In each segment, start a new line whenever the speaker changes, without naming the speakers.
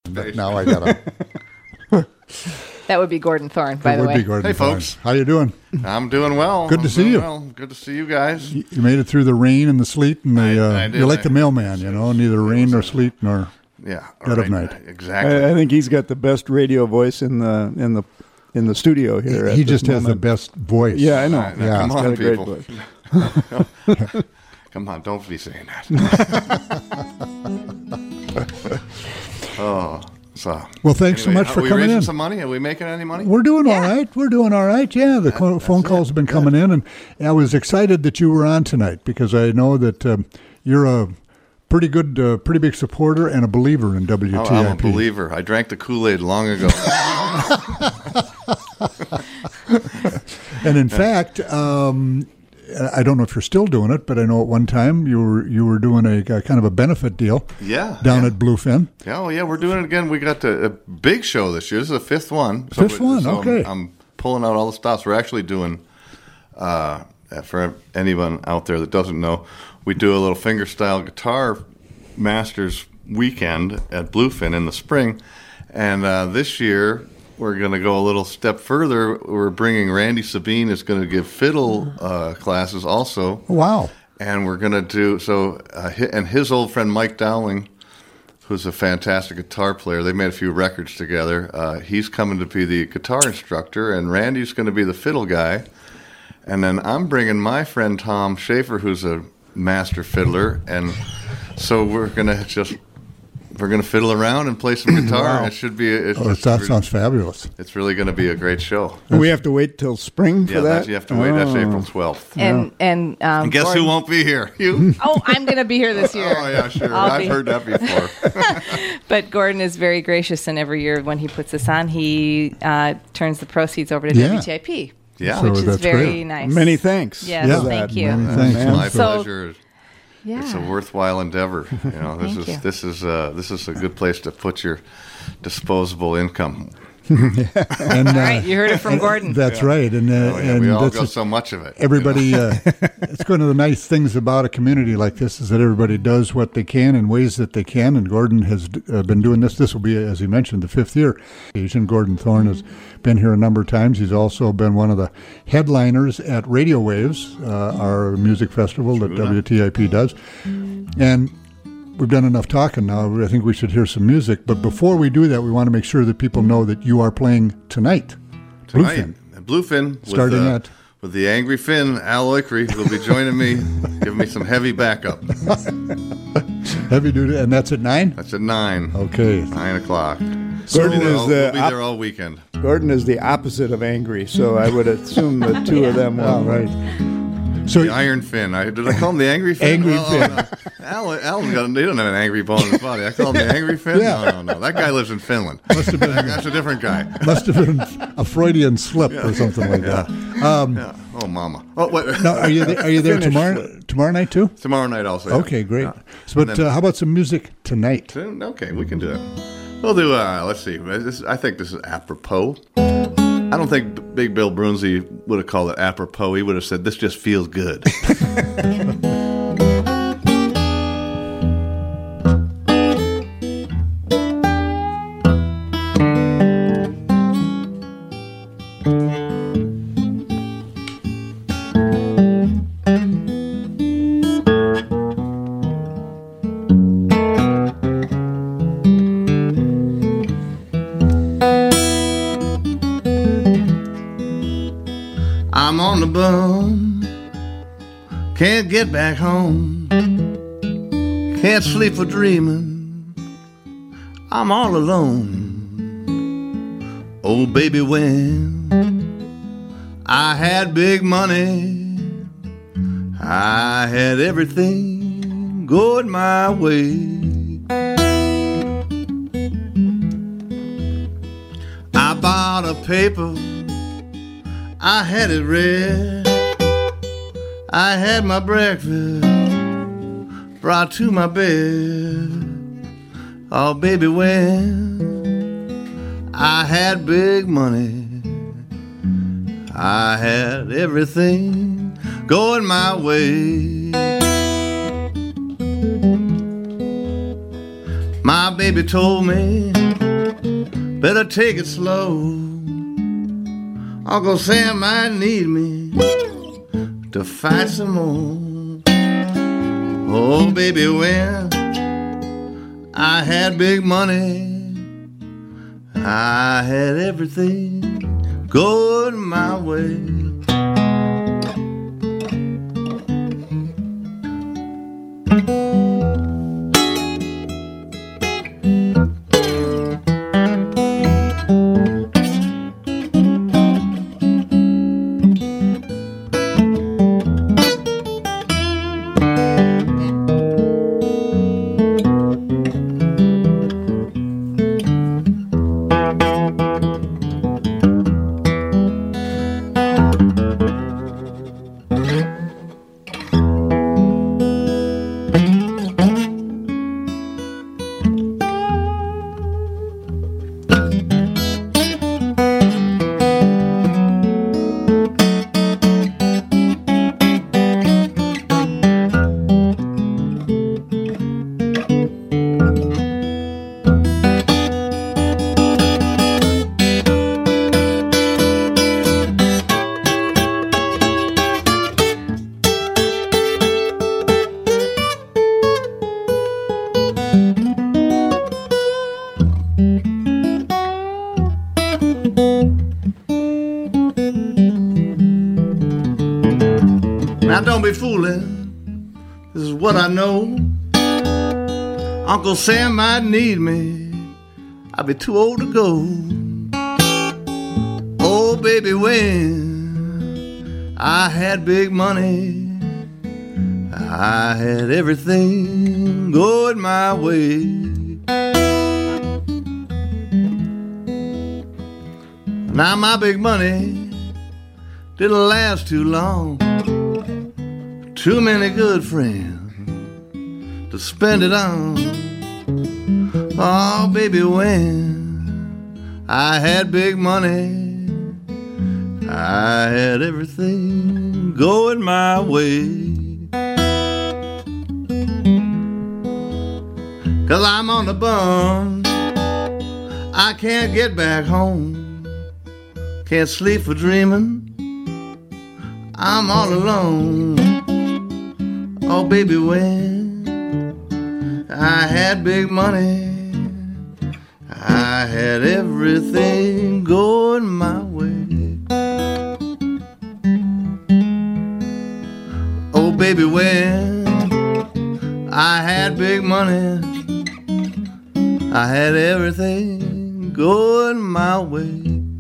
but now I got to.
That would be Gordon Thorne, by the way.
Would be Gordon
Hey,
Thorne.
folks.
How you doing?
I'm doing well.
Good to see you.
Well. Good to see you guys.
You made it through the rain and the sleet, and
I did.
you're like the mailman, you know, neither rain nor sleet nor
Yeah.
dead of night.
Exactly.
I think he's got the best radio voice in the studio here.
He just has the best voice.
Yeah, I know.
Right, now,
Yeah.
come
He's got
on,
a great
people.
voice.
Come on, don't be saying that.
Well, thanks so
Anyway,
much for
are we
coming
raising
in.
some money? Are we making any money?
We're doing all right. We're doing all right. Yeah, the phone calls have been coming in, and I was excited that you were on tonight because I know that you're a pretty good, pretty big supporter and a believer in WTIP.
Oh, I'm a believer. I drank the Kool-Aid long ago.
And in fact, I don't know if you're still doing it, but I know at one time you were doing a kind of a benefit deal.
Yeah.
Down at Bluefin.
Yeah, well, yeah, we're doing it again. We got a big show this year. This is the fifth one.
Fifth one, okay.
I'm pulling out all the stops. We're actually doing, for anyone out there that doesn't know, we do a little fingerstyle guitar masters weekend at Bluefin in the spring. And this year, we're going to go a little step further. We're bringing Randy Sabine is going to give fiddle classes also.
Wow.
And we're going to do, and his old friend Mike Dowling, who's a fantastic guitar player, they made a few records together. He's coming to be the guitar instructor, and Randy's going to be the fiddle guy. And then I'm bringing my friend Tom Schaefer, who's a master fiddler. And so we're going to fiddle around and play some guitar.
Wow.
And it should be.
That sounds fabulous.
It's really going to be a great show.
We have to wait till spring for that?
You have to wait. That's April 12th.
And
guess
Gordon,
who won't be here? You.
Oh, I'm going to be here this year.
Oh, yeah, sure.
I'll
I've
be-
heard that before.
But Gordon is very gracious, and every year when he puts this on, he turns the proceeds over to
Yeah.
WTIP.
Yeah.
Which
So
is
that's
very
great.
nice.
Many thanks.
Yes,
Yeah.
thank you.
Many thanks.
man.
My
So-
pleasure.
Yeah.
It's a worthwhile endeavor. You know,
Thank you.
this is a good place to put your disposable income.
And,
All right, you heard it from Gordon.
That's right. And, and
We all
that's
got so much of it.
everybody, it's one of the nice things about a community like this is that everybody does what they can in ways that they can. And Gordon has been doing this. This will be, as he mentioned, the fifth year. Asian Gordon Thorne has been here a number of times. He's also been one of the headliners at Radio Waves, our music festival that WTIP does. And we've done enough talking now. I think we should hear some music. But before we do that, we want to make sure that people know that you are playing tonight. Bluefin.
At Bluefin.
Starting at?
With the Angry Finn, Al Oikry will be joining me, giving me some heavy backup.
Heavy duty. And that's at 9?
That's at 9.
Okay.
9 o'clock.
Gordon
we'll
is
be there all weekend.
Gordon is the opposite of angry, so I would assume the two of them will.
All right. So
The Iron Fin. Did I call him the Angry Fin?
Angry
Fin. No. Alan's got. He doesn't have an angry bone in his body. I call him the Angry Fin.
Yeah.
No. That guy lives in Finland.
Must have been
That's a different guy.
must have been a Freudian slip or something like that.
Yeah. Oh, mama. Oh, wait.
Now, are you there tomorrow night too?
Tomorrow night also. Yeah.
Okay, great.
Yeah.
So, but how about some music tonight?
Okay, we can do that. We'll do. Let's see. I think this is apropos. I don't think Big Bill Brunzi would have called it apropos. He would have said, "This just feels good." I'm on the bum, can't get back home, can't sleep for dreaming, I'm all alone. Oh baby, when I had big money, I had everything going my way. I bought a paper, I had it read, I had my breakfast brought to my bed. Oh baby, when I had big money, I had everything going my way. My baby told me better take it slow. Uncle Sam might need me to fight some more. Oh, baby, when I had big money, I had everything going my way. Now don't be fooling, this is what I know. Uncle Sam might need me, I'll be too old to go. Oh baby, when I had big money, I had everything going my way. Now my big money didn't last too long. Too many good friends to spend it on. Oh, baby, when I had big money, I had everything going my way. 'Cause I'm on the bum, I can't get back home. Can't sleep for dreaming, I'm all alone. Oh, baby, when I had big money, I had everything going my way. Oh, baby, when I had big money, I had everything going my way.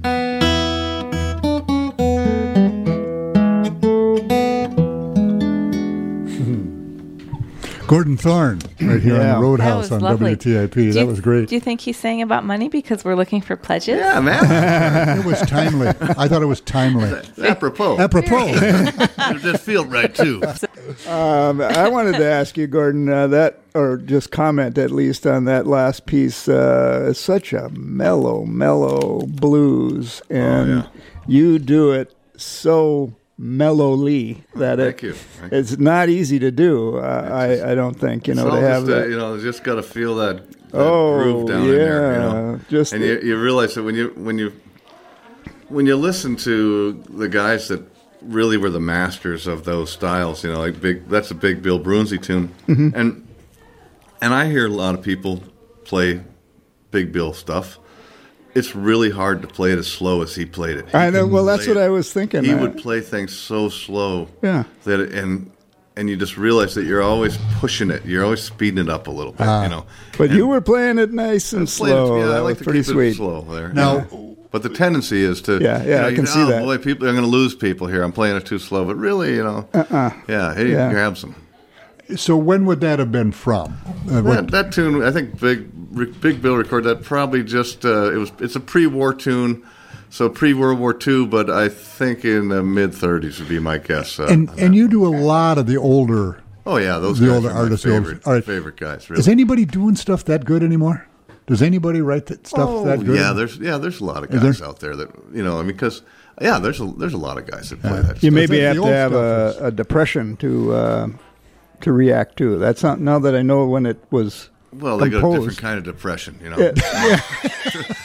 Gordon Thorne, right here on the Roadhouse on
lovely.
WTIP. That was great.
Do you think he's saying about money because we're looking for pledges?
Yeah, man.
It was timely. I thought it was timely.
Apropos.
Apropos.
It just felt right, too.
I wanted to ask you, Gordon, or just comment at least on that last piece. It's such a mellow blues, and you do it so mellowly that
Thank you.
it's not easy to do. I don't think to have that.
Just got to feel that groove down in there.
Just
and you realize that when you listen to the guys that really were the masters of those styles, that's a big Bill Brunsey tune, and I hear a lot of people play Big Bill stuff. It's really hard to play it as slow as he played it.
I know. Well, that's what I was thinking.
He would play things so slow,
that
and you just realize that you're always pushing it. You're always speeding it up a little bit,
But you were playing it nice and slow.
Yeah, I
that
like
was
to
pretty
keep
sweet.
it slow there.
Now,
but the tendency is to,
I can see that.
Boy, people are going to lose people here. I'm playing it too slow, but really, he grabs them.
so when would that have been from?
That tune, I think Big Bill recorded that probably just it's a pre-war tune, so pre-World War II, but I think in the mid-30s would be my guess.
And you do a lot of the older.
Oh yeah, those
the
guys
older
are my
artists.
favorite guys. Really.
Is anybody doing stuff that good anymore? Does anybody write that stuff that good?
Yeah, there's a lot of guys out there that because there's a lot of guys that play that.
You
stuff.
maybe have
the
to
old
have
stuff
a depression to react to. That's not now that I know when it was.
Well, they got a
composed.
different kind of depression,
Yeah.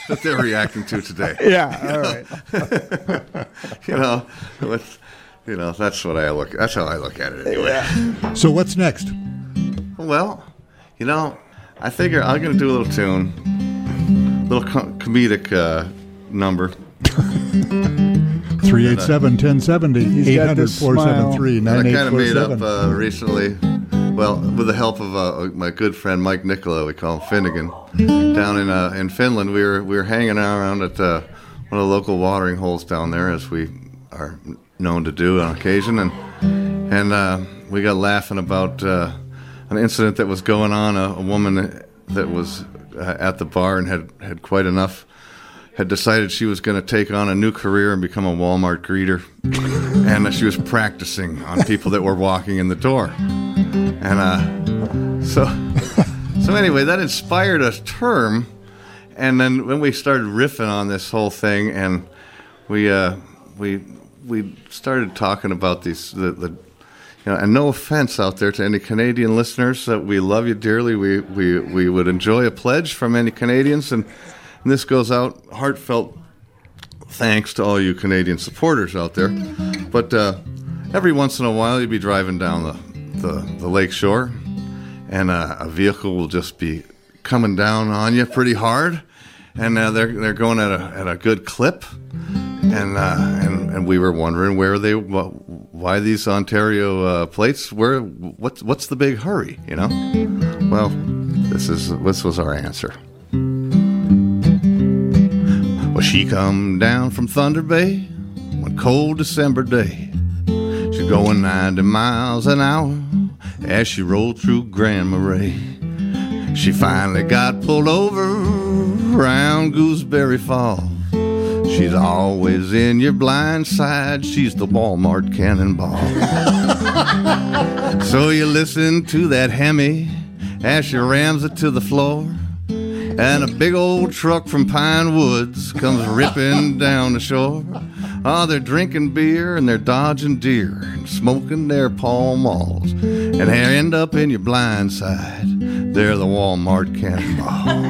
that they're reacting to today.
Yeah, all right.
That's what I look. That's how I look at it anyway.
Yeah.
So what's next?
Well, I figure I'm going to do a little tune, little comedic number.
387-1070, 800-473-9847.
I kind of made up recently, well, with the help of my good friend Mike Nicola, we call him Finnegan, down in Finland. We were hanging around at one of the local watering holes down there, as we are known to do on occasion, and we got laughing about an incident that was going on. A woman that was at the bar and had quite enough, had decided she was going to take on a new career and become a Walmart greeter. And she was practicing on people that were walking in the door. And so anyway, that inspired a term. And then when we started riffing on this whole thing, and we started talking about these, and no offense out there to any Canadian listeners, that we love you dearly. We would enjoy a pledge from any Canadians, and this goes out heartfelt thanks to all you Canadian supporters out there. But every once in a while, you'll be driving down the lake shore, and a vehicle will just be coming down on you pretty hard, and they're going at a good clip, and we were wondering why these Ontario plates were. What's the big hurry? Well, this was our answer. Well, she come down from Thunder Bay one cold December day. She's going 90 miles an hour as she rolled through Grand Marais. She finally got pulled over around Gooseberry Falls. She's always in your blind side. She's the Walmart Cannonball. So you listen to that Hemi as she rams it to the floor. And a big old truck from Pine Woods comes ripping down the shore. Oh, they're drinking beer and they're dodging deer and smoking their Pall Malls. And they end up in your blind side. They're the Walmart Cannonball.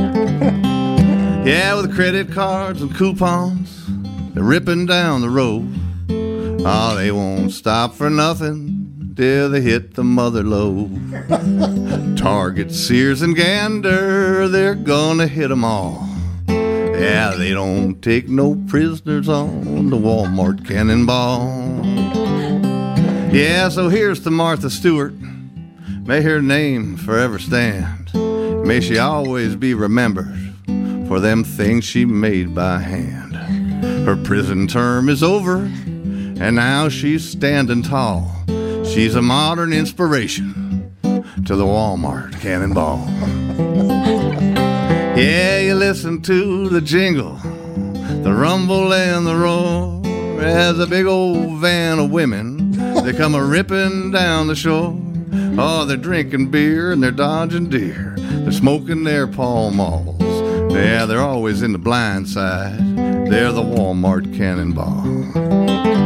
Yeah, with credit cards and coupons, they're ripping down the road. Oh, they won't stop for nothing till they hit the mother lode. Target, Sears, and Gander, they're gonna hit them all. Yeah, they don't take no prisoners on the Walmart Cannonball. Yeah, so here's to Martha Stewart. May her name forever stand. May she always be remembered for them things she made by hand. Her prison term is over, and now she's standing tall. She's a modern inspiration to the Walmart Cannonball. Yeah, you listen to the jingle, the rumble and the roar, as a big old van of women, they come a-ripping down the shore. Oh, they're drinking beer and they're dodging deer. They're smoking their Pall Malls. Yeah, they're always in the blind side. They're the Walmart Cannonball.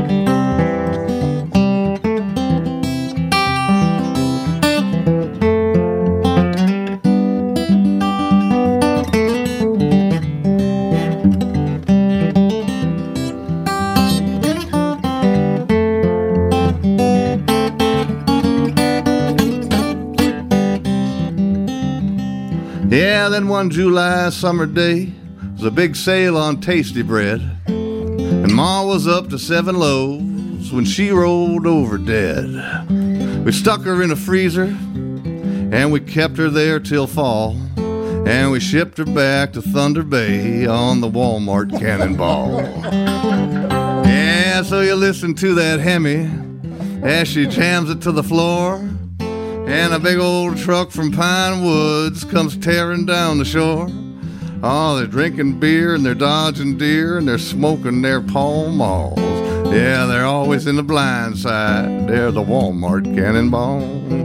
Yeah, then one July summer day was a big sale on Tasty Bread, and Ma was up to 7 loaves when she rolled over dead. We stuck her in a freezer, and we kept her there till fall, and we shipped her back to Thunder Bay on the Walmart Cannonball. Yeah, so you listen to that Hemi as she jams it to the floor, and a big old truck from Pine Woods comes tearing down the shore. Oh, they're drinking beer and they're dodging deer and they're smoking their Pall Malls. Yeah, they're always in the blind side. They're the Walmart Cannonball.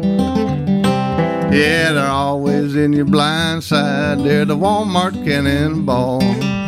Yeah, they're always in your blind side. They're the Walmart Cannonball.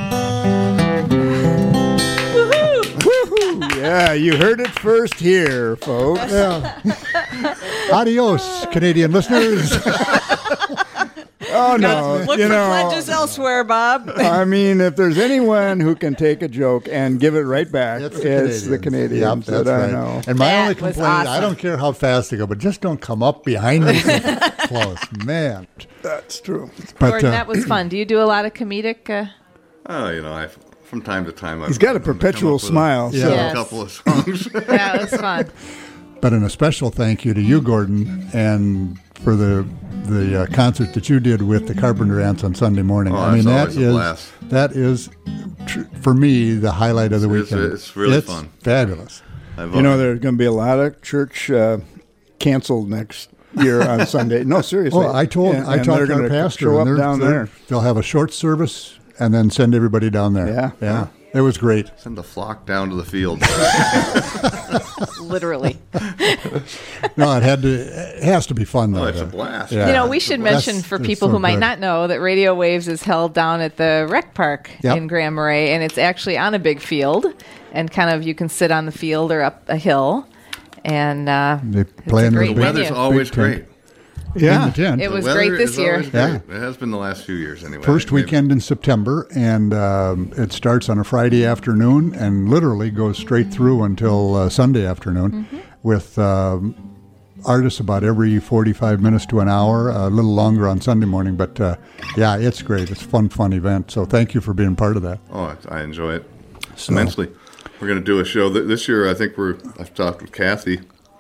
Yeah, you heard it first here, folks.
Yeah. Adios, Canadian listeners.
Oh, no.
Look for pledges elsewhere, Bob.
I mean, if there's anyone who can take a joke and give it right back, it's the Canadians.
Yep, that's
that
right.
I know.
And my
That
only
was
complaint, I
awesome.
don't care how fast they go, but just don't come up behind me so close. Man.
That's true.
But
Gordon, that was fun. Do you do a lot of comedic?
Oh, from time to time,
He's got a perpetual smile.
Yeah.
So.
a
Yes.
couple of songs.
That was fun.
But a special thank you to you, Gordon, and for the concert that you did with the Carpenter Ants on Sunday morning.
Oh,
I mean,
that's always a blast.
that is for me the highlight of the weekend.
It's really fun.
Fabulous.
There's going to be a lot of church canceled next year on Sunday. No, seriously.
Oh, I talked to our pastor.
Show
and
up down there.
They'll have a short service and then send everybody down there.
Yeah.
It was great.
Send the flock down to the field.
Literally.
No, it has to be fun though.
It's a blast.
Yeah.
We should mention for
It's
people
so
who might
good.
not know that Radio Waves is held down at the rec park
Yep.
in Grand Marais, and it's actually on a big field, and kind of you can sit on the field or up a hill, and
They play in
great
the
The weather's
venue.
always
Big tent.
great.
In the tent.
It
The
was
weather
great this
is
year.
always great.
Yeah.
It has been the last few years anyway.
First
Maybe.
weekend in September, and it starts on a Friday afternoon and literally goes straight through until Sunday afternoon with artists about every 45 minutes to an hour, a little longer on Sunday morning. But, it's great. It's a fun event. So thank you for being part of that.
Oh, I enjoy it immensely. We're going to do a show this year. I think I've talked with Kathy,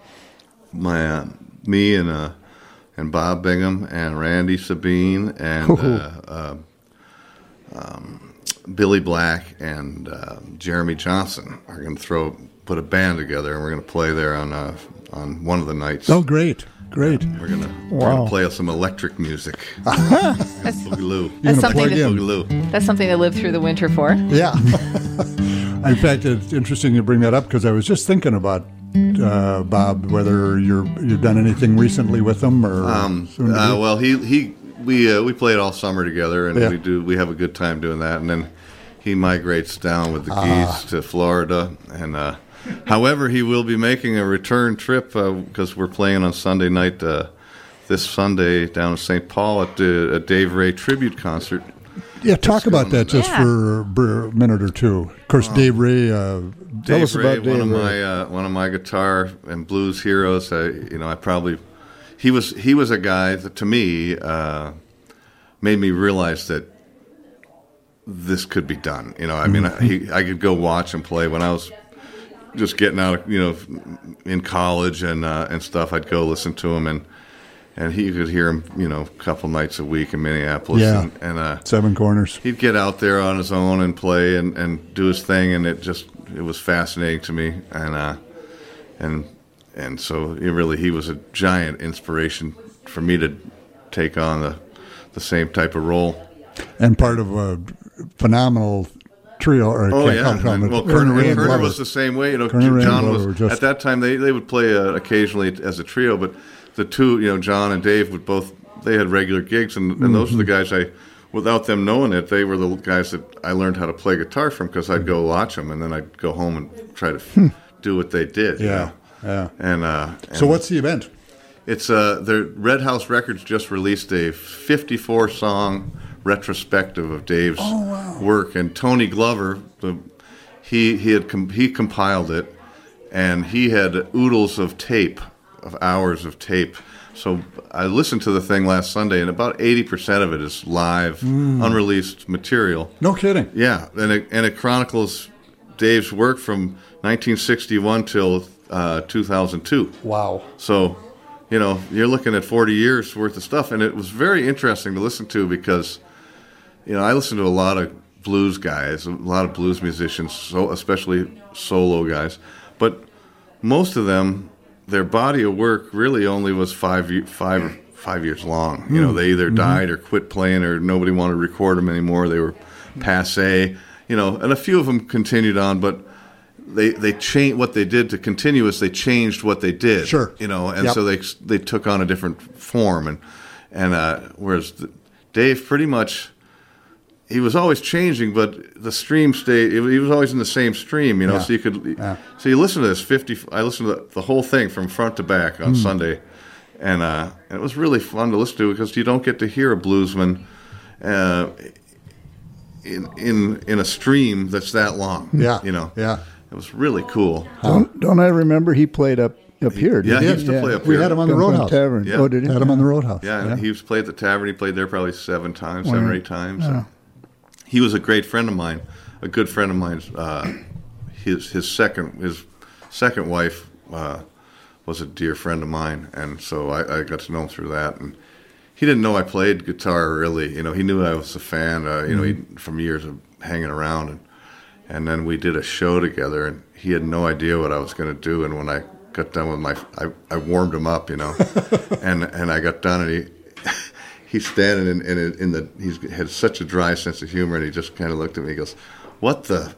me and Bob Bingham and Randy Sabine and Billy Black and Jeremy Johnson are going to put a band together, and we're going to play there on one of the nights.
Oh, great. Great.
We're gonna play some electric music. Boogaloo.
That's
gonna
something
plug in.
Boogaloo.
That's something to live through the winter for.
Yeah. In fact, it's interesting you bring that up because I was just thinking about Bob, whether you've done anything recently with him or soon to be.
Well, we played all summer together, and
Yeah.
we have a good time doing that. And then he migrates down with the geese to Florida, and however, he will be making a return trip because we're playing on Sunday night this Sunday down in St. Paul at a Dave Ray tribute concert.
Yeah, talk about that just
Yeah.
for a minute or two. Of course, Dave Ray. Tell
Dave
us
Ray,
about Dave Ray.
one of my guitar and blues heroes. He was a guy that to me made me realize that this could be done. I mean, I could go watch him play when I was just getting out, in college and stuff. I'd go listen to him, and he could hear him, a couple nights a week in Minneapolis.
Yeah.
And
Seven Corners.
he'd get out there on his own and play and do his thing, and it was fascinating to me, and so he was a giant inspiration for me to take on the same type of role.
And part of a phenomenal trio. Or
Oh yeah,
Kerner Ray and
Kerner
Glover.
was the same way.
Kerner Ray and
John
Glover were
was
just-
at that time. They would play occasionally as a trio, but the two, John and Dave would both. They had regular gigs, and those were the guys without them knowing it, they were the guys that I learned how to play guitar from because I'd go watch them, and then I'd go home and try to do what they did.
Yeah.
And
So what's the event?
It's the Red House Records just released a 54-song retrospective of Dave's work, and Tony Glover, he compiled it, and he had oodles of tape, of hours of tape. So I listened to the thing last Sunday, and about 80% of it is live, unreleased material.
No kidding.
Yeah, and it chronicles Dave's work from 1961 till 2002.
Wow.
So, you're looking at 40 years worth of stuff, and it was very interesting to listen to because, I listen to a lot of blues guys, a lot of blues musicians, so especially solo guys, but most of them, their body of work really only was 5 years long. They either died or quit playing, or nobody wanted to record them anymore. They were passé, and a few of them continued on, but they changed what they did to continue is they changed what they did.
Sure.
And
Yep.
so they took on a different form, and whereas Dave pretty much. He was always changing, but the stream stayed. He was always in the same stream,
Yeah.
So you listen to this 50. I listened to the whole thing from front to back on Sunday, and it was really fun to listen to because you don't get to hear a bluesman in a stream that's that long.
Yeah,
It was really cool.
Don't I remember he played up here?
Yeah, he used to play up
We
here.
had him on the
Gunpoint
Roadhouse.
Tavern.
Yeah.
Oh, did he?
Had him on the Roadhouse.
Yeah, and he was played at the Tavern. He played there probably 7 or 8 times.
Yeah.
He was a great friend of mine, a good friend of mine. His second wife was a dear friend of mine, and so I got to know him through that. And he didn't know I played guitar really. He knew I was a fan. From years of hanging around, and then we did a show together, and he had no idea what I was going to do. And when I got done with I warmed him up, and I got done, and he's standing he had such a dry sense of humor, and he just kind of looked at me. He goes, "What the?"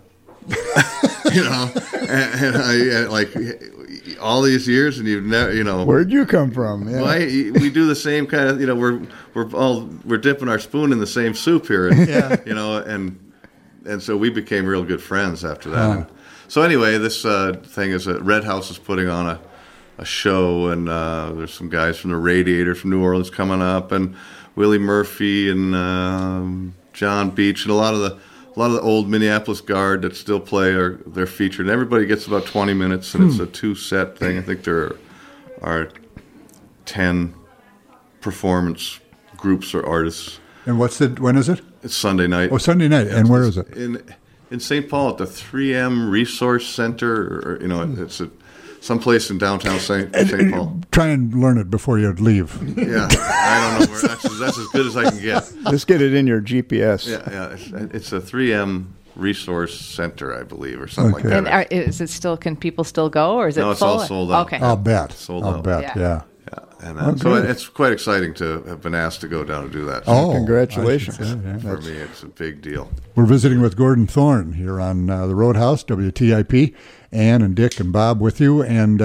and I like all these years, and you've never,
Where'd you come from? Yeah.
Why we do the same kind of, we're dipping our spoon in the same soup here, and, and so we became real good friends after that. And so anyway, this thing is Red House is putting on a show, and there's some guys from the Radiator from New Orleans coming up, and Willie Murphy and John Beach, and a lot of the old Minneapolis guard that still play they're featured. And everybody gets about 20 minutes, and it's a 2-set thing. I think there are 10 performance groups or artists.
And when is it?
It's Sunday night.
Oh, Sunday night. And where is it?
In St. Paul at the 3M Resource Center, it's someplace in downtown St. Paul.
Try and learn it before you leave.
Yeah, I don't know where. That's as good as I can get.
Just get it in your GPS.
Yeah. It's a 3M Resource Center, I believe, or something like
And
that.
is it still? Can people still go, or is it
No, it's
full?
all sold out.
Okay.
I'll bet.
Sold
I'll
out.
bet. Yeah.
And so it's quite exciting to have been asked to go down and do that. So
Oh,
Congratulations.
I should say, yeah.
for me, it's a big deal.
We're visiting with Gordon Thorne here on the Roadhouse, WTIP. Ann and Dick and Bob with you. And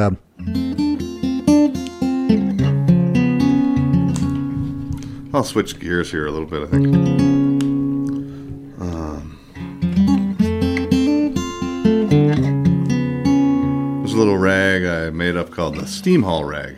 I'll switch gears here a little bit, I think. There's a little rag I made up called the Steam Hall Rag.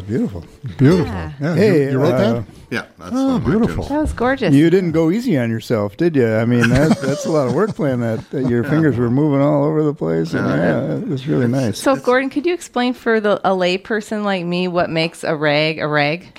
was beautiful.
Beautiful.
Yeah.
Yeah,
Hey,
you wrote that?
Yeah, that's
Oh,
one of my
beautiful.
tunes.
That was gorgeous.
You didn't go easy on yourself, did you? I mean, that's a lot of work playing that. Your fingers were moving all over the place. And yeah, it was really nice.
So, Gordon, could you explain for a lay person like me what makes a rag a rag?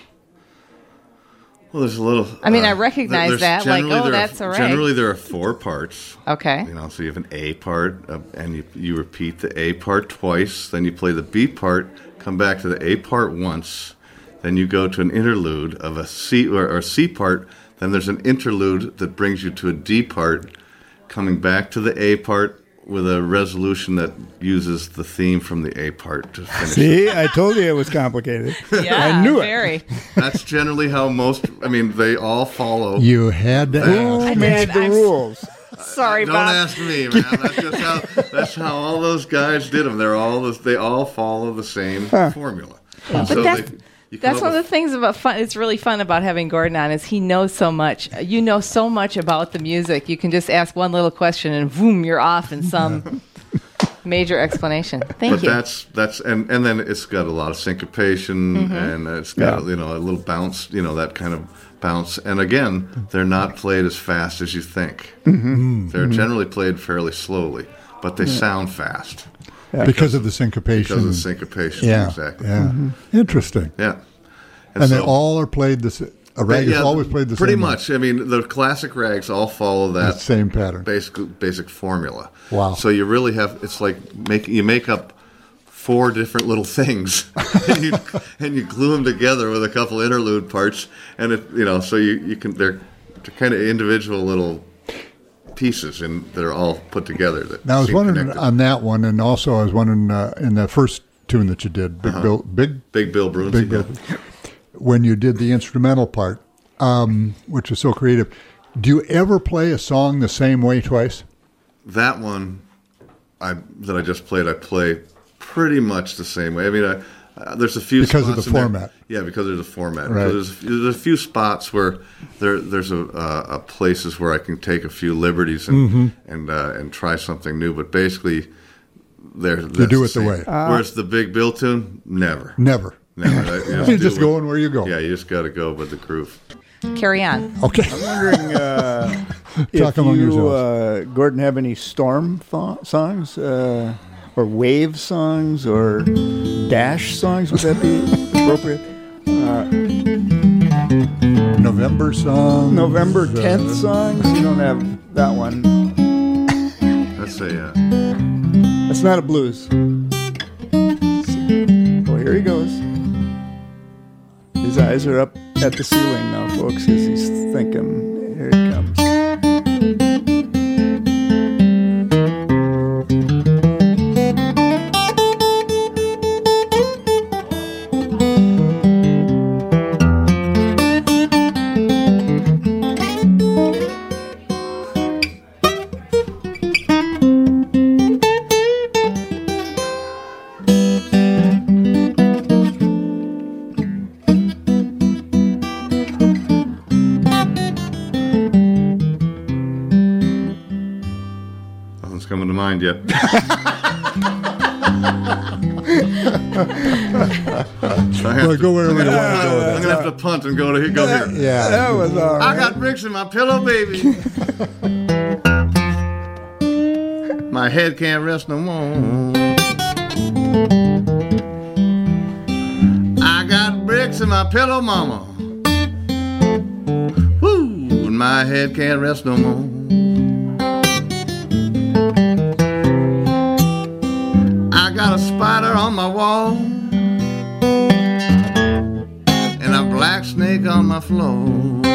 Well, there's a little.
I mean, I recognize
there's
that, like,
generally
that's a rag.
Generally, there are 4 parts.
Okay.
You know, so you have an A part, and you repeat the A part twice. Then you play the B part, come back to the A part once. Then you go to an interlude of a C or C part. Then there's an interlude that brings you to a D part, coming back to the A part with a resolution that uses the theme from the A part to finish.
See, I told you it was complicated.
Yeah,
I knew it.
very.
That's generally how most. I mean, they all follow.
You had to ask.
Who made the rules?
Sorry,
Don't
Bob.
ask me, man. That's how all those guys did them. They all follow the same formula.
But
So
that's
you come
that's
up
one of
with-
the things about fun. It's really fun about having Gordon on is he knows so much. You know so much about the music. You can just ask one little question and boom, you're off in some major explanation. Thank
But
you.
that's and then it's got a lot of syncopation and it's got a little bounce, that kind of bounce. And again, they're not played as fast as you think. They're generally played fairly slowly, but they sound fast
Because of the syncopation.
because of the syncopation.
Yeah.
Exactly.
Yeah. Interesting.
Yeah.
And they
so-
all are played a rag is always played the
pretty
same way.
much. I mean, the classic rags all follow
The
that
same pattern.
basic formula.
Wow.
So you really have it's like you make up 4 different little things and you glue them together with a couple interlude parts and so you can they're kind of individual little pieces and they're all put together.
Now I was
seem
wondering
connected.
on that one, and also I was wondering in the first tune that you did, Big Bill
Brunsey.
Big Bill, when you did the instrumental part, which is so creative. Do you ever play a song the same way twice?
That one that I just played, I play pretty much the same way. I mean, there's a few
Because of
spots
the
in there-
format.
Yeah, because of the format.
Right.
There's a few spots where there's a places where I can take a few liberties and try something new. But basically,
You do it the way.
Whereas the Big Bill tune, never.
Never.
Never.
You're just going where you go.
Yeah, you just got to go with the groove.
Carry on.
Okay.
Wondering if
Talk among
you,
yourselves.
Gordon, have any storm songs or wave songs or dash songs? Would that be appropriate?
November songs.
November 10th songs? You don't have that one.
That's a
That's not a blues. Well, here he goes. His eyes are up at the ceiling now, folks, as he's thinking. Here he comes.
nothing's coming to mind yet.
Well, go wherever you want to go.
I'm gonna have to punt and go here.
Yeah.
That was all
I
right.
got bricks in my pillow, baby. My head can't rest no more. I got bricks in my pillow, mama. Woo, and my head can't rest no more. I got a spider on my wall and a black snake on my floor.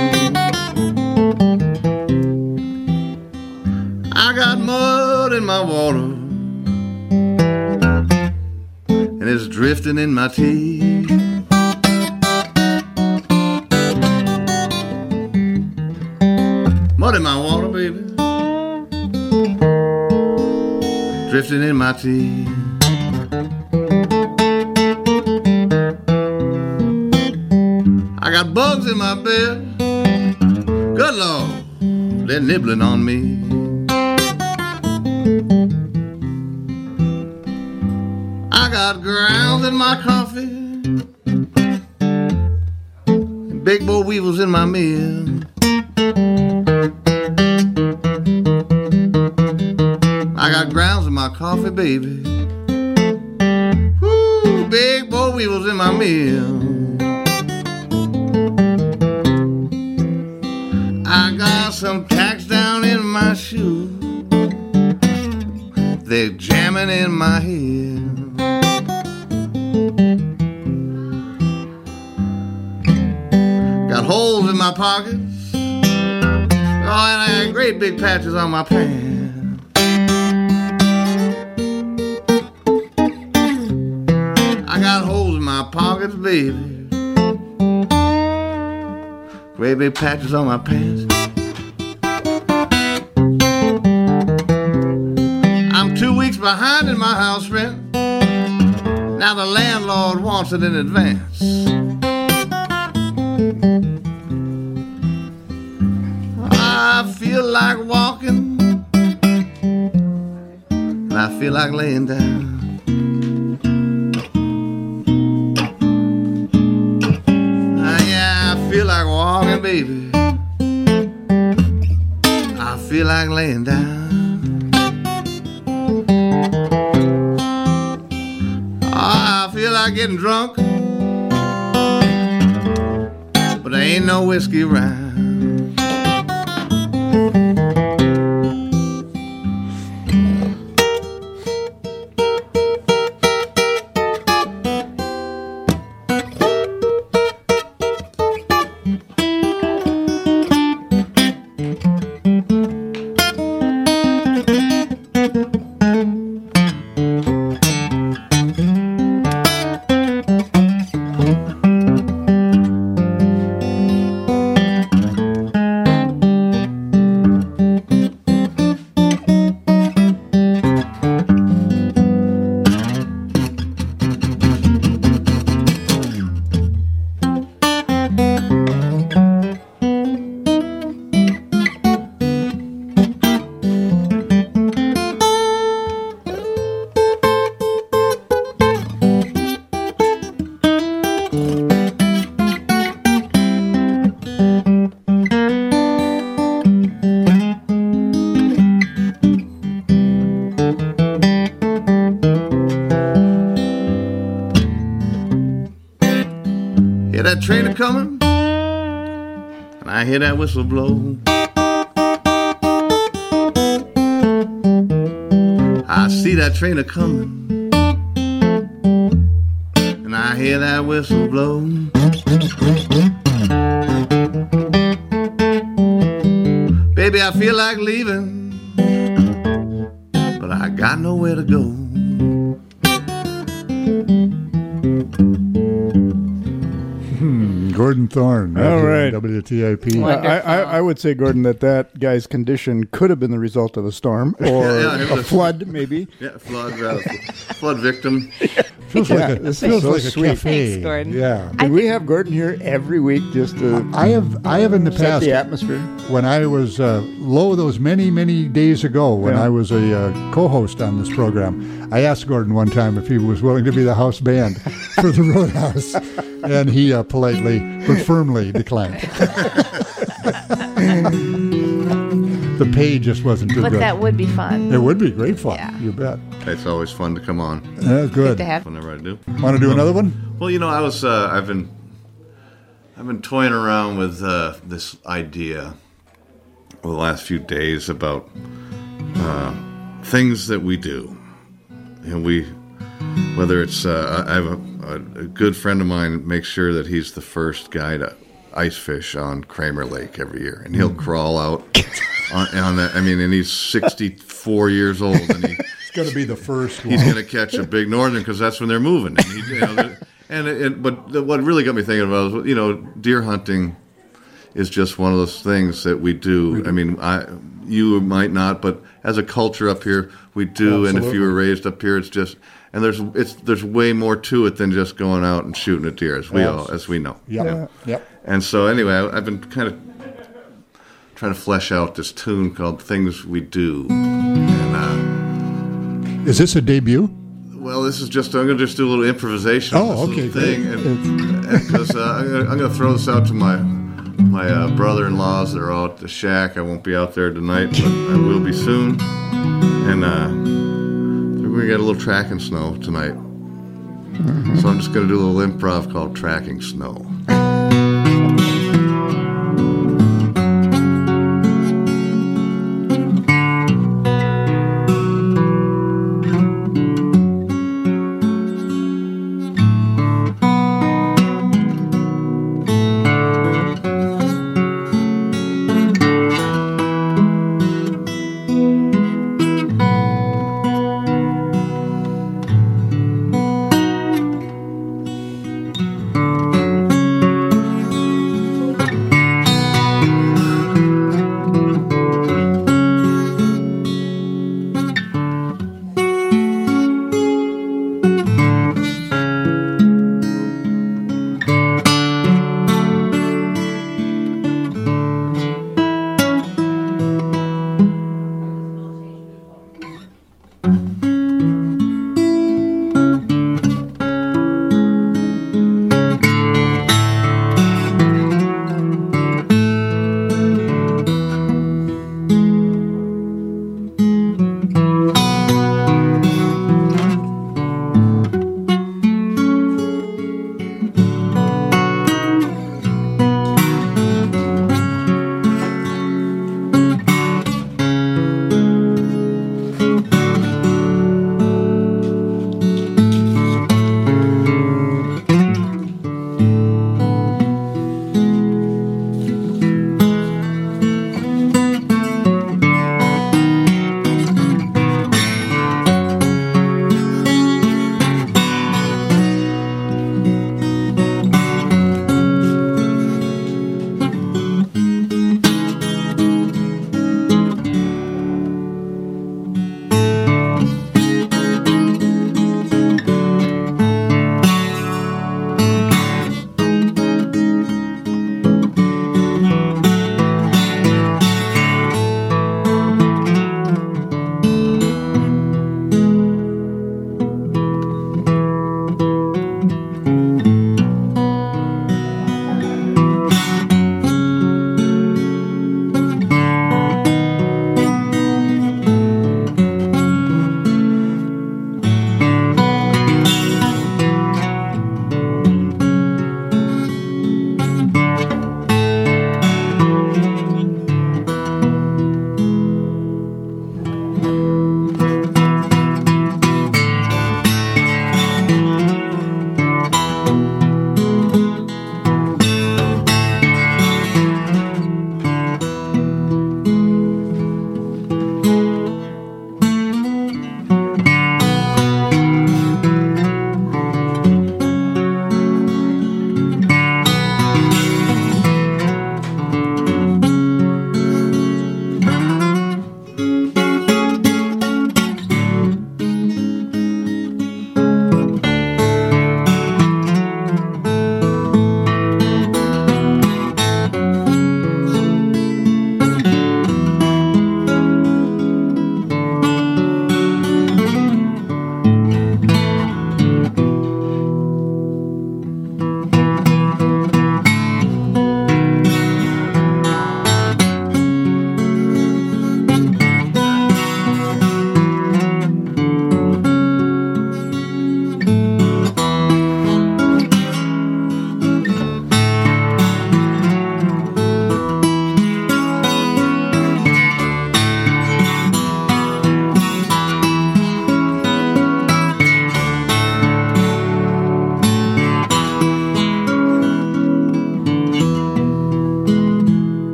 I got mud in my water and it's drifting in my tea. Mud in my water, baby, drifting in my tea. I got bugs in my bed, good Lord, they're nibbling on me. I got grounds in my coffee, big boll weevils in my meal. I got grounds in my coffee, baby. Woo, big boll weevils in my meal. I got some tacks down in my shoe. They're jamming in my head. Got holes in my pockets. Oh, and I got great big patches on my pants. I got holes in my pockets, baby. Great big patches on my pants. I'm 2 weeks behind in my house rent. Now the landlord wants it in advance. I feel like walking, and I feel like laying down. Yeah, I feel like walking, baby. I feel like laying down. I feel like getting drunk, but there ain't no whiskey around. That train a coming, and I hear that whistle blow. I see that train a coming, and I hear that whistle blow. Baby, I feel like leaving, but I got nowhere to go.
Gordon Thorne.
All right.
WTIP.
I would say, Gordon, that guy's condition could have been the result of a storm or a flood, maybe.
Yeah, flood victim.
Feels like a
sweet.
cafe.
Thanks, Gordon.
Yeah.
Do we have Gordon here every week just to
I have in the
set
past
the atmosphere?
when I was low those many days ago when I was a co-host on this program. I asked Gordon one time if he was willing to be the house band for the Roadhouse, and he politely but firmly declined. The pay just wasn't too
But
good.
that would be fun.
It would be great fun.
Yeah.
You bet.
It's always fun to come on.
Good.
Good to have.
Whenever I do.
Want to do another one?
Well, you know, I've been toying around with this idea over the last few days about things that we do, and whether it's I have a good friend of mine makes sure that he's the first guy to ice fish on Kramer Lake every year, and he'll crawl out on that. I mean, and he's 64 years old, and he's
going to be the first one.
He's going to catch a big northern because that's when they're moving. And but what really got me thinking about is, you know, deer hunting is just one of those things that we do. I mean, you might not, but as a culture up here, we do. Absolutely. And if you were raised up here, it's just, and there's way more to it than just going out and shooting a deer, as we know.
Yep. Yep.
And so anyway, I've been kind of trying to flesh out this tune called "Things We Do." And,
is this a debut?
Well, this is just, I'm going to just do a little improvisation on this little thing. Because I'm going to throw this out to my brother-in-laws that are all at the shack. I won't be out there tonight, but I will be soon. And we're going to get a little tracking snow tonight. Mm-hmm. So I'm just going to do a little improv called Tracking Snow.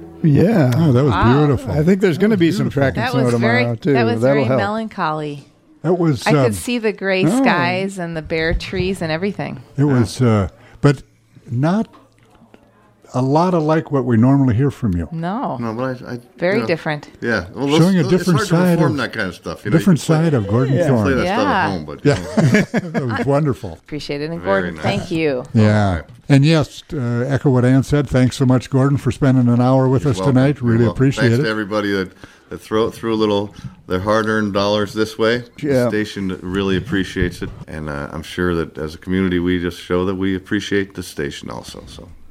Yeah.
Oh, that was beautiful.
I think there's going to be some tracking snow tomorrow, too.
That was
That'll
very
help.
melancholy.
That was.
I could see the gray skies and the bare trees and everything.
It was, but not a lot alike what we normally hear from you.
No,
but I
very different.
Yeah, well,
Showing a different
it's hard
side
to perform
of
that kind of stuff.
different side of Gordon
Play
Thorne.
that stuff at home, but you know.
It was wonderful.
Appreciate it. And
Very
Gordon,
nice.
thank you.
Yeah.
All right.
And yes, echo what Ann said. Thanks so much, Gordon, for spending an hour with us
Welcome.
tonight.
You're
Really
welcome.
appreciate
Thanks
it.
to everybody that threw a little their hard-earned dollars this way.
Yeah.
The station really appreciates it, and I'm sure that as a community we just show that we appreciate the station also. So.